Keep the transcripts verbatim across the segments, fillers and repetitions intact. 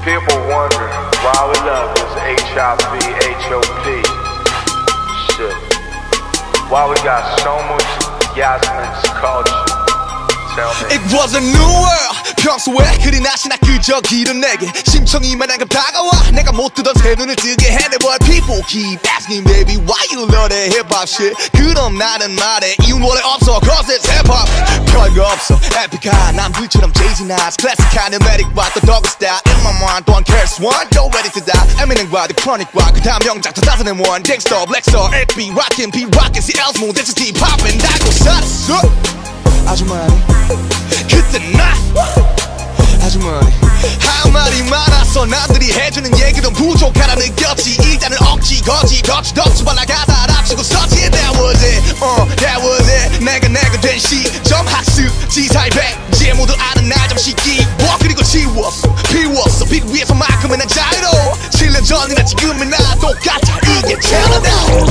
People wonder why we love this H I V, H O P shit. Why we got so much Yasmin's culture. Tell me. It was a new world. 평소에 그리 나시나 그저 길은 내게 심청이만 한급 다가와 내가 못 뜨던 새 눈을 뜨게 해내. But people keep asking baby why you love that hip-hop shit. 그럼 나는 말해 이유는 원래 없어 cause it's hip-hop. 별거 없어 에픽한 남들처럼 Jay-Z Nas 클래식한 일메릭과 또 더그 스타일 In my mind don't care one Don't ready to die Eminem과 The Chronic과 그 다음 명작 two thousand one Gangsta Black Star F B Rockin' P Rockin' C L's Moon This is T-Poppin' 달고 살았어 아주 많이 그때 나 아주 많이 할 말이 많았어 남들이 해주는 얘기도 부족하다 느꼈지 일단은 억지 거지 덧치 덧치 발라 가사 합치고 썼지 That was it uh, That was it 내가 내가 된 시점 학습 지사의 백제 모두 아는 날 좀 시기워 그리고 지웠어 비웠어 빛 위에서만큼은 난 자유로 칠 년 전이나 지금이나 똑같아 이게 챌린지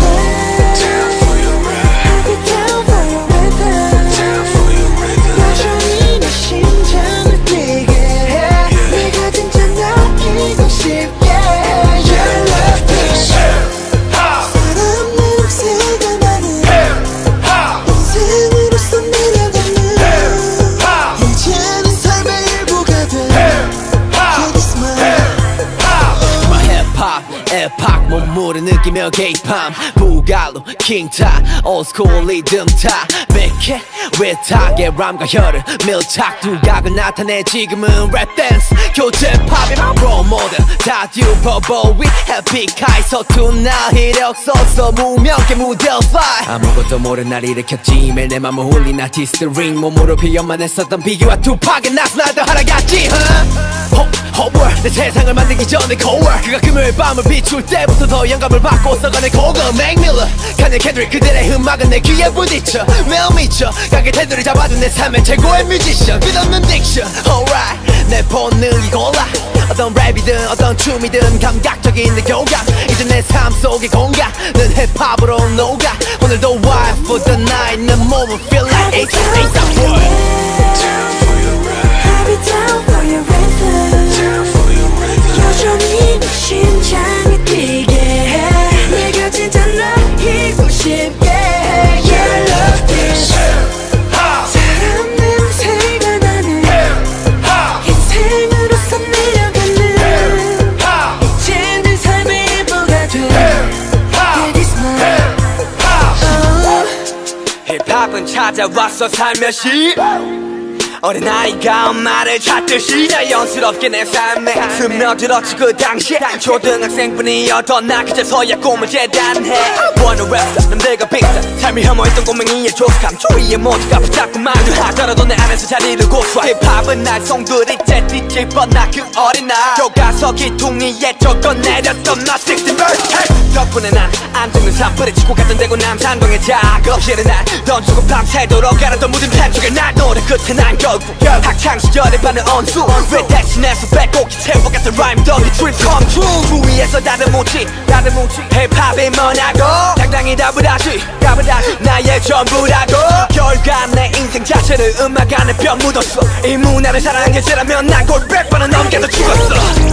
에팍 몸무를 느끼며 게이팜 부갈로 킹타 올스쿨 리듬 타 백해 외탁의 람과 혀를 밀착 두각을 나타내 지금은 랩댄스 교재팝의 프로모델 다 듀퍼보이 에픽하이 서툰 나 이력 써서 무명계 무대를 fly 아무것도 모른 날 일으켰지 매일 내 맘을 홀린 아티스트 링 몸으로 표현만 했었던 비교와 투팍의 나스나도 하나같이 허월 내 세상을 만들기 전에 거월 그가 금요일 밤을 비출 때부터 더 영감을 받고 써가는 곡은 맥밀러 칸예 캔드릭 그들의 음악은 내 귀에 부딪혀 매우 미쳐 가게 테두리 잡아둔 내 삶의 최고의 뮤지션 끝없는 딕션 alright 내 본능이 골라 어떤 랩이든 어떤 춤이든 감각적인 내 교감 이제 내 삶 속의 공간은 힙합으로 녹아 오늘도 wild for the night 내 몸은 feel like it's a boy Down for your ride I'll be down for your rhythm Down for your rhythm 여전히 내 심장이 뛰게 해 내가 진짜 너이고 싶게 해 Yeah I love this 사람 냄새가 나는 인생으로서 밀려가는 이젠 내 삶의 일부가 돼 Yeah this my 힙합은 찾아왔어 살며시 어린아이가 엄마를 찾듯이 자연스럽게 내 삶에 스며들었지 그 당시에 초등학생뿐이었던 나 그제서야 꿈을 재단해 Wanna rap 남들과 비슷한 삶이 혐오했던 꼬맹이의 조숙함 조이의 모두가 붙잡고 말하더라도 내 안에서 자리를 고수한 힙합은 날 송두리 째 뒤집어 나 그 어린 날 교과서 기퉁이에 적어내렸던 나 sixteen verse 덕분에 난 안 죽는 삶 뿌리치고 갔던 대구 남산동의 작업실에 날 던지고 밤새도록 갈았던 무딘 펜 속에 날 노래 끝에 난 결국 학창시절에 받는 언수 왜 대신해서 빼곡히 채워갔던 라임 덕이 dream come true 주위에서 다듬무지 다듬무지 힙합이 뭐냐고 당당히 답을 하지 답을 하지 나의 전부라고 결과 내 인생 자체를 음악 안에 뼈 묻었어 이 문화를 사랑한 게 죄라면 난 곧 백 번은 넘게도 죽었어